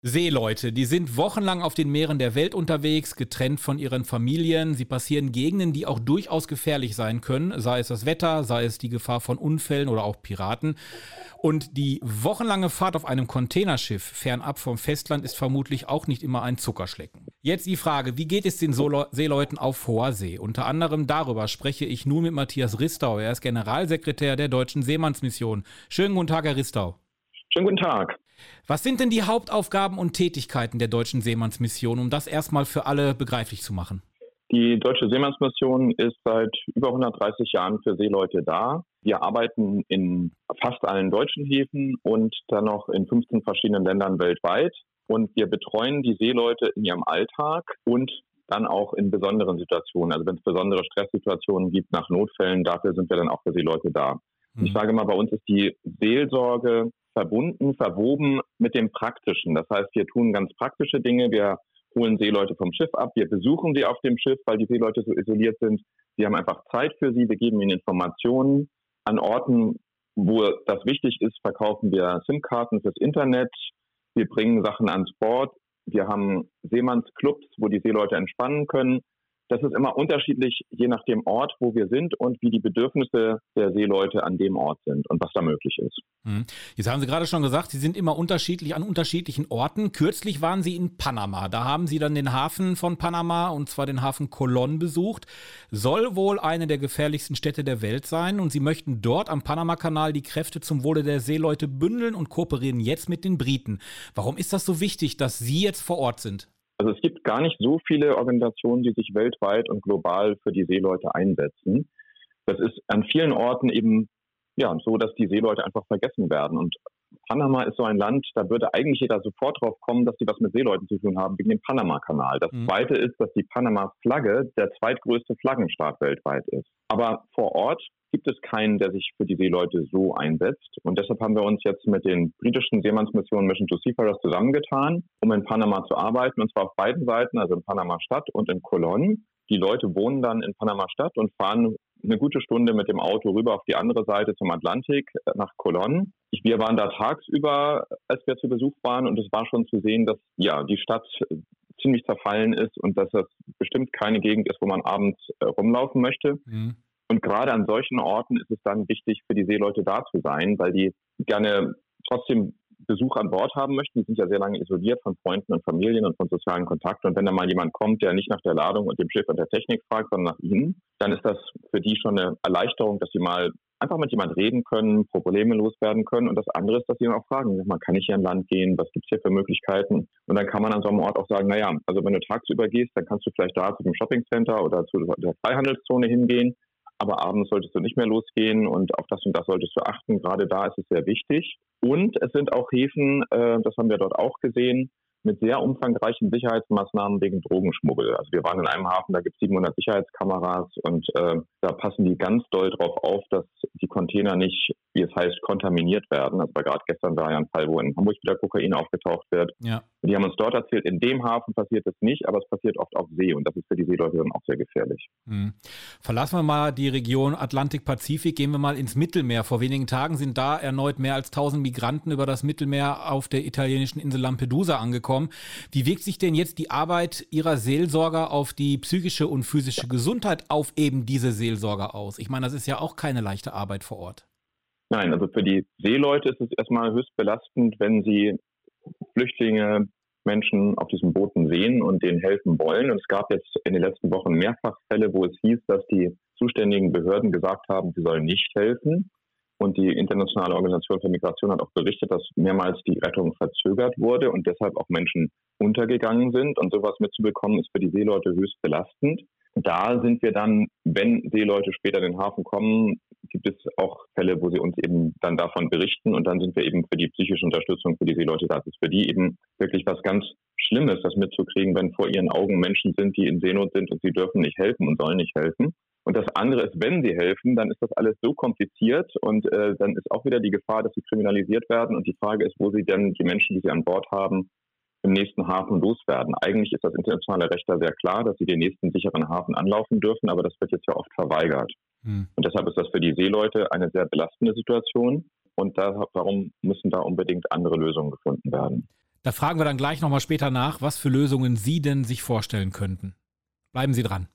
Seeleute, die sind wochenlang auf den Meeren der Welt unterwegs, getrennt von ihren Familien. Sie passieren Gegenden, die auch durchaus gefährlich sein können, sei es das Wetter, sei es die Gefahr von Unfällen oder auch Piraten. Und die wochenlange Fahrt auf einem Containerschiff fernab vom Festland ist vermutlich auch nicht immer ein Zuckerschlecken. Jetzt die Frage, wie geht es den Seeleuten auf hoher See? Unter anderem darüber spreche ich nun mit Matthias Ristau. Er ist Generalsekretär der Deutschen Seemannsmission. Schönen guten Tag, Herr Ristau. Schönen guten Tag. Was sind denn die Hauptaufgaben und Tätigkeiten der Deutschen Seemannsmission, um das erstmal für alle begreiflich zu machen? Die Deutsche Seemannsmission ist seit über 130 Jahren für Seeleute da. Wir arbeiten in fast allen deutschen Häfen und dann noch in 15 verschiedenen Ländern weltweit. Und wir betreuen die Seeleute in ihrem Alltag und dann auch in besonderen Situationen. Also wenn es besondere Stresssituationen gibt nach Notfällen, dafür sind wir dann auch für Seeleute da. Ich sage mal, bei uns ist die Seelsorge verbunden, verwoben mit dem Praktischen. Das heißt, wir tun ganz praktische Dinge. Wir holen Seeleute vom Schiff ab. Wir besuchen sie auf dem Schiff, weil die Seeleute so isoliert sind. Wir haben einfach Zeit für sie. Wir geben ihnen Informationen. An Orten, wo das wichtig ist, verkaufen wir SIM-Karten fürs Internet. Wir bringen Sachen ans Bord. Wir haben Seemannsclubs, wo die Seeleute entspannen können. Das ist immer unterschiedlich, je nach dem Ort, wo wir sind und wie die Bedürfnisse der Seeleute an dem Ort sind und was da möglich ist. Jetzt haben Sie gerade schon gesagt, Sie sind immer unterschiedlich an unterschiedlichen Orten. Kürzlich waren Sie in Panama. Da haben Sie dann den Hafen von Panama, und zwar den Hafen Colón, besucht. Soll wohl eine der gefährlichsten Städte der Welt sein. Und Sie möchten dort am Panamakanal die Kräfte zum Wohle der Seeleute bündeln und kooperieren jetzt mit den Briten. Warum ist das so wichtig, dass Sie jetzt vor Ort sind? Also es gibt gar nicht so viele Organisationen, die sich weltweit und global für die Seeleute einsetzen. Das ist an vielen Orten eben so, dass die Seeleute einfach vergessen werden. Und Panama ist so ein Land, da würde eigentlich jeder sofort drauf kommen, dass die was mit Seeleuten zu tun haben, wegen dem Panama-Kanal. Das Zweite ist, dass die Panama-Flagge der zweitgrößte Flaggenstaat weltweit ist. Aber vor Ort gibt es keinen, der sich für die Seeleute so einsetzt. Und deshalb haben wir uns jetzt mit den britischen Seemannsmissionen Mission to Seafarers zusammengetan, um in Panama zu arbeiten. Und zwar auf beiden Seiten, also in Panama-Stadt und in Colón. Die Leute wohnen dann in Panama-Stadt und fahren eine gute Stunde mit dem Auto rüber auf die andere Seite zum Atlantik nach Colón. Wir waren da tagsüber, als wir zu Besuch waren. Und es war schon zu sehen, dass die Stadt ziemlich zerfallen ist und dass das bestimmt keine Gegend ist, wo man abends rumlaufen möchte. Und gerade an solchen Orten ist es dann wichtig, für die Seeleute da zu sein, weil die gerne trotzdem Besuch an Bord haben möchten. Die sind ja sehr lange isoliert von Freunden und Familien und von sozialen Kontakten. Und wenn da mal jemand kommt, der nicht nach der Ladung und dem Schiff und der Technik fragt, sondern nach ihnen, dann ist das für die schon eine Erleichterung, dass sie mal einfach mit jemand reden können, Probleme loswerden können. Und das andere ist, dass sie auch fragen, kann ich hier an Land gehen? Was gibt es hier für Möglichkeiten? Und dann kann man an so einem Ort auch sagen, also wenn du tagsüber gehst, dann kannst du vielleicht da zu dem Shoppingcenter oder zu der Freihandelszone hingehen. Aber abends solltest du nicht mehr losgehen und auf das und das solltest du achten. Gerade da ist es sehr wichtig. Und es sind auch Häfen, das haben wir dort auch gesehen, mit sehr umfangreichen Sicherheitsmaßnahmen wegen Drogenschmuggel. Also wir waren in einem Hafen, da gibt es 700 Sicherheitskameras und da passen die ganz doll drauf auf, dass die Container nicht, wie es heißt, kontaminiert werden. Also gerade gestern war ja ein Fall, wo in Hamburg wieder Kokain aufgetaucht wird. Ja. Die haben uns dort erzählt, in dem Hafen passiert es nicht, aber es passiert oft auf See und das ist für die Seeleute dann auch sehr gefährlich. Verlassen wir mal die Region Atlantik-Pazifik, gehen wir mal ins Mittelmeer. Vor wenigen Tagen sind da erneut mehr als 1000 Migranten über das Mittelmeer auf der italienischen Insel Lampedusa angekommen. Wie wirkt sich denn jetzt die Arbeit Ihrer Seelsorger auf die psychische und physische Gesundheit auf eben diese Seelsorger aus? Ich meine, das ist ja auch keine leichte Arbeit vor Ort. Nein, also für die Seeleute ist es erstmal höchst belastend, wenn sie Flüchtlinge, Menschen auf diesen Booten sehen und denen helfen wollen. Und es gab jetzt in den letzten Wochen mehrfach Fälle, wo es hieß, dass die zuständigen Behörden gesagt haben, sie sollen nicht helfen. Und die Internationale Organisation für Migration hat auch berichtet, dass mehrmals die Rettung verzögert wurde und deshalb auch Menschen untergegangen sind. Und sowas mitzubekommen, ist für die Seeleute höchst belastend. Da sind wir dann, wenn Seeleute später in den Hafen kommen, gibt es auch Fälle, wo sie uns eben dann davon berichten. Und dann sind wir eben für die psychische Unterstützung für die Seeleute da. Das ist für die eben wirklich was ganz Schlimmes, das mitzukriegen, wenn vor ihren Augen Menschen sind, die in Seenot sind und sie dürfen nicht helfen und sollen nicht helfen. Und das andere ist, wenn sie helfen, dann ist das alles so kompliziert und dann ist auch wieder die Gefahr, dass sie kriminalisiert werden. Und die Frage ist, wo sie denn die Menschen, die sie an Bord haben, im nächsten Hafen loswerden. Eigentlich ist das internationale Recht da sehr klar, dass sie den nächsten sicheren Hafen anlaufen dürfen, aber das wird jetzt ja oft verweigert. Und deshalb ist das für die Seeleute eine sehr belastende Situation und darum müssen da unbedingt andere Lösungen gefunden werden. Da fragen wir dann gleich nochmal später nach, was für Lösungen Sie denn sich vorstellen könnten. Bleiben Sie dran.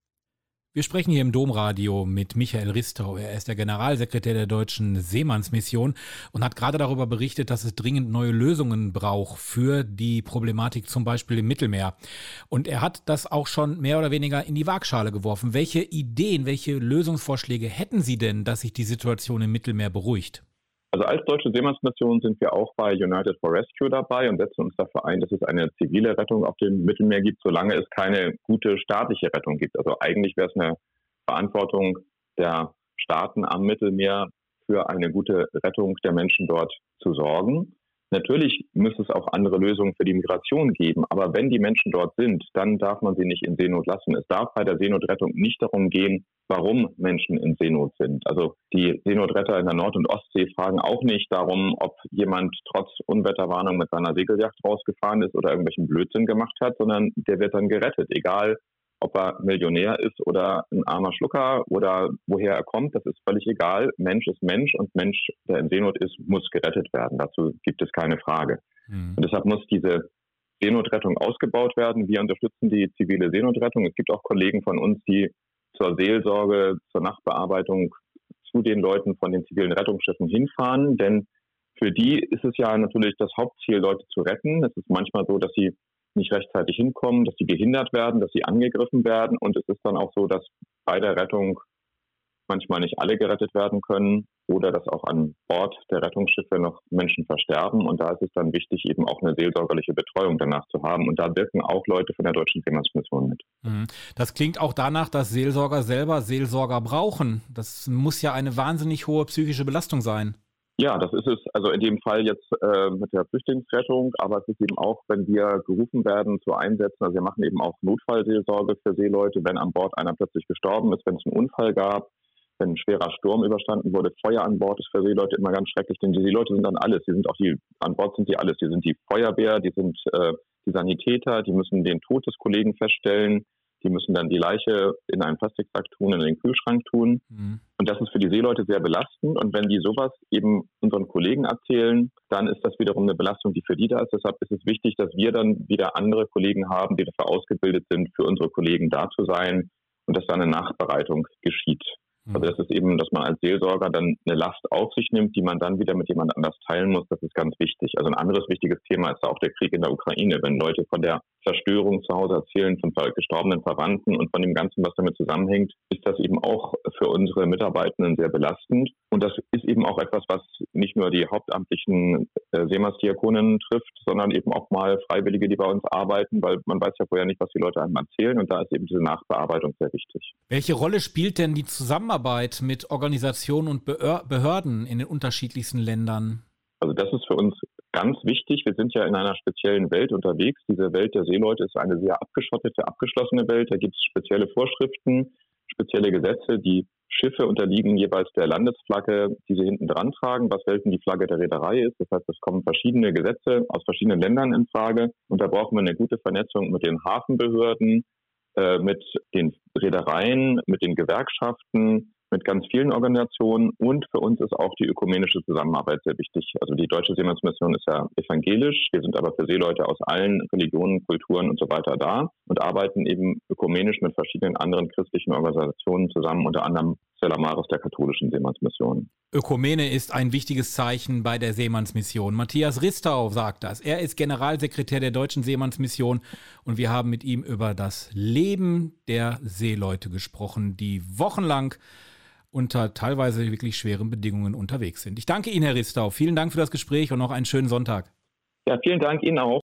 Wir sprechen hier im Domradio mit Michael Ristau. Er ist der Generalsekretär der Deutschen Seemannsmission und hat gerade darüber berichtet, dass es dringend neue Lösungen braucht für die Problematik zum Beispiel im Mittelmeer. Und er hat das auch schon mehr oder weniger in die Waagschale geworfen. Welche Ideen, welche Lösungsvorschläge hätten Sie denn, dass sich die Situation im Mittelmeer beruhigt? Also als Deutsche Seemannsmission sind wir auch bei United for Rescue dabei und setzen uns dafür ein, dass es eine zivile Rettung auf dem Mittelmeer gibt, solange es keine gute staatliche Rettung gibt. Also eigentlich wäre es eine Verantwortung der Staaten am Mittelmeer, für eine gute Rettung der Menschen dort zu sorgen. Natürlich müsste es auch andere Lösungen für die Migration geben, aber wenn die Menschen dort sind, dann darf man sie nicht in Seenot lassen. Es darf bei der Seenotrettung nicht darum gehen, warum Menschen in Seenot sind. Also die Seenotretter in der Nord- und Ostsee fragen auch nicht darum, ob jemand trotz Unwetterwarnung mit seiner Segelyacht rausgefahren ist oder irgendwelchen Blödsinn gemacht hat, sondern der wird dann gerettet, egal ob er Millionär ist oder ein armer Schlucker oder woher er kommt, das ist völlig egal. Mensch ist Mensch und Mensch, der in Seenot ist, muss gerettet werden. Dazu gibt es keine Frage. Und deshalb muss diese Seenotrettung ausgebaut werden. Wir unterstützen die zivile Seenotrettung. Es gibt auch Kollegen von uns, die zur Seelsorge, zur Nachtbearbeitung zu den Leuten von den zivilen Rettungsschiffen hinfahren. Denn für die ist es ja natürlich das Hauptziel, Leute zu retten. Es ist manchmal so, dass sie nicht rechtzeitig hinkommen, dass sie behindert werden, dass sie angegriffen werden. Und es ist dann auch so, dass bei der Rettung manchmal nicht alle gerettet werden können oder dass auch an Bord der Rettungsschiffe noch Menschen versterben. Und da ist es dann wichtig, eben auch eine seelsorgerliche Betreuung danach zu haben. Und da wirken auch Leute von der Deutschen Seemannsmission mit. Das klingt auch danach, dass Seelsorger selber Seelsorger brauchen. Das muss ja eine wahnsinnig hohe psychische Belastung sein. Ja, das ist es, also in dem Fall jetzt mit der Flüchtlingsrettung, aber es ist eben auch, wenn wir gerufen werden zu Einsätzen, also wir machen eben auch Notfallseelsorge für Seeleute, wenn an Bord einer plötzlich gestorben ist, wenn es einen Unfall gab, wenn ein schwerer Sturm überstanden wurde, Feuer an Bord ist für Seeleute immer ganz schrecklich, denn die Seeleute sind dann alles, an Bord sind die alles, die sind die Feuerwehr, die sind die Sanitäter, die müssen den Tod des Kollegen feststellen, die müssen dann die Leiche in einen Plastiksack tun, in den Kühlschrank tun. Und das ist für die Seeleute sehr belastend. Und wenn die sowas eben unseren Kollegen erzählen, dann ist das wiederum eine Belastung, die für die da ist. Deshalb ist es wichtig, dass wir dann wieder andere Kollegen haben, die dafür ausgebildet sind, für unsere Kollegen da zu sein und dass da eine Nachbereitung geschieht. Also das ist eben, dass man als Seelsorger dann eine Last auf sich nimmt, die man dann wieder mit jemand anders teilen muss. Das ist ganz wichtig. Also ein anderes wichtiges Thema ist auch der Krieg in der Ukraine. Wenn Leute von der Zerstörung zu Hause erzählen, von gestorbenen Verwandten und von dem Ganzen, was damit zusammenhängt, ist das eben auch für unsere Mitarbeitenden sehr belastend. Und das ist eben auch etwas, was nicht nur die hauptamtlichen Seemannsdiakonen trifft, sondern eben auch mal Freiwillige, die bei uns arbeiten, weil man weiß ja vorher nicht, was die Leute einem erzählen. Und da ist eben diese Nachbearbeitung sehr wichtig. Welche Rolle spielt denn die Zusammenarbeit mit Organisationen und Behörden in den unterschiedlichsten Ländern? Also das ist für uns ganz wichtig. Wir sind ja in einer speziellen Welt unterwegs. Diese Welt der Seeleute ist eine sehr abgeschottete, abgeschlossene Welt. Da gibt es spezielle Vorschriften, spezielle Gesetze. Die Schiffe unterliegen jeweils der Landesflagge, die sie hinten dran tragen, was selten die Flagge der Reederei ist. Das heißt, es kommen verschiedene Gesetze aus verschiedenen Ländern in Frage. Und da brauchen wir eine gute Vernetzung mit den Hafenbehörden, mit den Reedereien, mit den Gewerkschaften, mit ganz vielen Organisationen, und für uns ist auch die ökumenische Zusammenarbeit sehr wichtig. Also die Deutsche Seemannsmission ist ja evangelisch, wir sind aber für Seeleute aus allen Religionen, Kulturen und so weiter da und arbeiten eben ökumenisch mit verschiedenen anderen christlichen Organisationen zusammen, unter anderem Stella Maris der katholischen Seemannsmission. Ökumene ist ein wichtiges Zeichen bei der Seemannsmission. Matthias Ristau sagt das. Er ist Generalsekretär der Deutschen Seemannsmission und wir haben mit ihm über das Leben der Seeleute gesprochen, die wochenlang unter teilweise wirklich schweren Bedingungen unterwegs sind. Ich danke Ihnen, Herr Ristau. Vielen Dank für das Gespräch und noch einen schönen Sonntag. Ja, vielen Dank Ihnen auch.